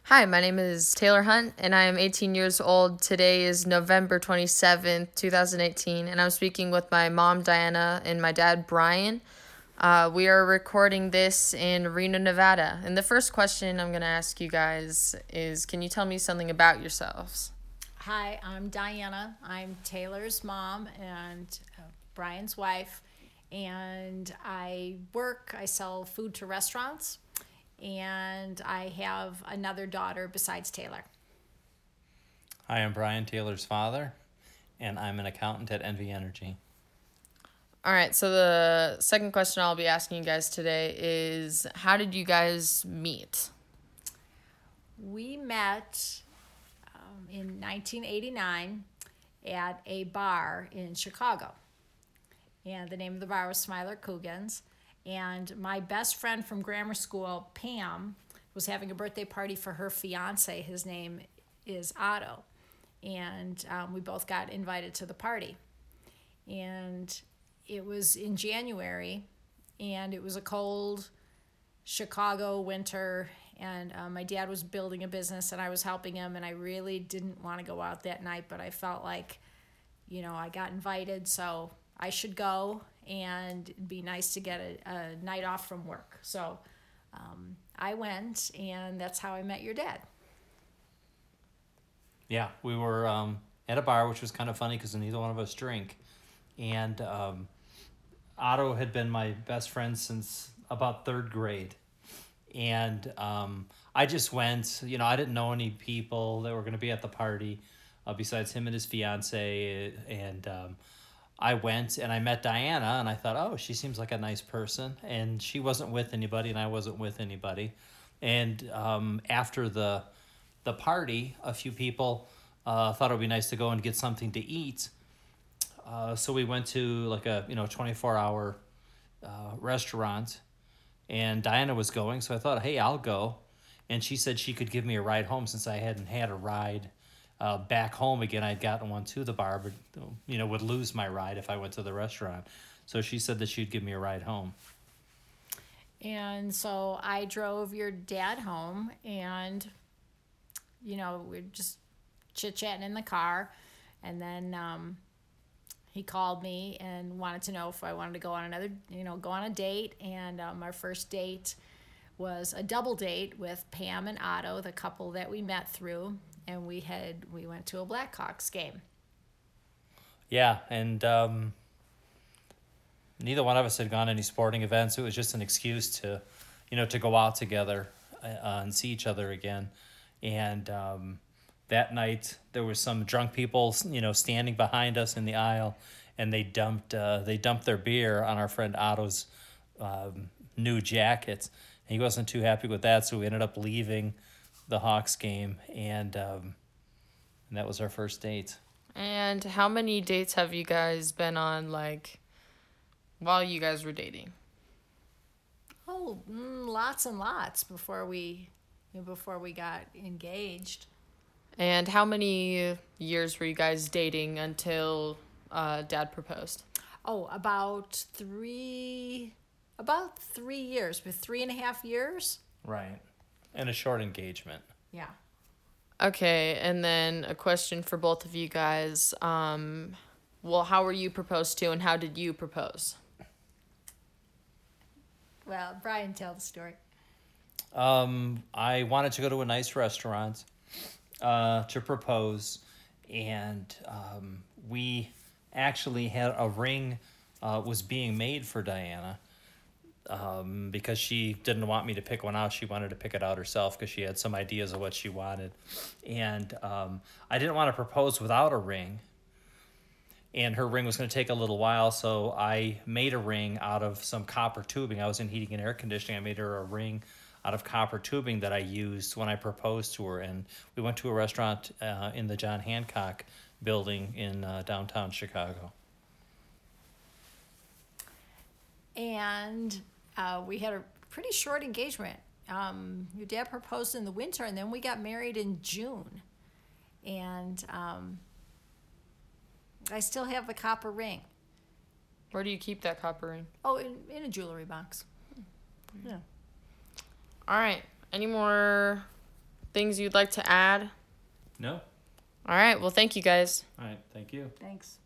Hi, my name is Taylor Hunt, and I am 18 years old. Today is November 27th, 2018, and I'm speaking with my mom, Diana, and my dad, Brian. We are recording this in Reno, Nevada. And the first question I'm going to ask you guys is, can you tell me something about yourselves? Hi, I'm Diana. I'm Taylor's mom and Brian's wife. And I sell food to restaurants. And I have another daughter besides Taylor. Hi, I'm Brian Taylor's father, and I'm an accountant at Envy Energy. All right, so the second question I'll be asking you guys today is, how did you guys meet? We met in 1989 at a bar in Chicago. And the name of the bar was Smiler Coogan's. And my best friend from grammar school, Pam, was having a birthday party for her fiance. His name is Otto. And we both got invited to the party. And it was in January, and it was a cold Chicago winter. And my dad was building a business, and I was helping him. And I really didn't want to go out that night, but I felt like, I got invited, so I should go, and it'd be nice to get a night off from work. So I went, and that's how I met your dad. Yeah, we were at a bar, which was kind of funny because neither one of us drink. And Otto had been my best friend since about third grade. And I just went, I didn't know any people that were going to be at the party besides him and his fiance. And I went and I met Diana, and I thought, oh, she seems like a nice person. And she wasn't with anybody, and I wasn't with anybody. And after the party, a few people thought it would be nice to go and get something to eat. So we went to like a 24-hour restaurant, and Diana was going, so I thought, hey, I'll go. And she said she could give me a ride home since I hadn't had a ride back home again. I'd gotten one to the bar, but would lose my ride if I went to the restaurant. So she said that she'd give me a ride home. And so I drove your dad home, and, we're just chit-chatting in the car. And then he called me and wanted to know if I wanted to go on go on a date. And our first date was a double date with Pam and Otto, the couple that we met through. And we went to a Blackhawks game. Yeah, and neither one of us had gone to any sporting events. It was just an excuse to, to go out together and see each other again. And that night there was some drunk people, standing behind us in the aisle, and they dumped their beer on our friend Otto's new jackets. And he wasn't too happy with that, so we ended up leaving the Hawks game, and that was our first date. And how many dates have you guys been on, while you guys were dating? Oh, lots and lots before we got engaged. And how many years were you guys dating until Dad proposed? Oh, about 3 years, but 3.5 years. Right. And a short engagement. Yeah. Okay, and then a question for both of you guys. Well, how were you proposed to, and how did you propose? Well, Brian, tell the story. I wanted to go to a nice restaurant to propose, and we actually had a ring was being made for Diana because she didn't want me to pick one out. She wanted to pick it out herself because she had some ideas of what she wanted. And I didn't want to propose without a ring. And her ring was going to take a little while, so I made a ring out of some copper tubing. I was in heating and air conditioning. I made her a ring out of copper tubing that I used when I proposed to her. And we went to a restaurant in the John Hancock building in downtown Chicago. And we had a pretty short engagement. Your dad proposed in the winter, and then we got married in June. And I still have the copper ring. Where do you keep that copper ring? Oh, in a jewelry box. Yeah. All right. Any more things you'd like to add? No. All right. Well, thank you guys. All right. Thank you. Thanks.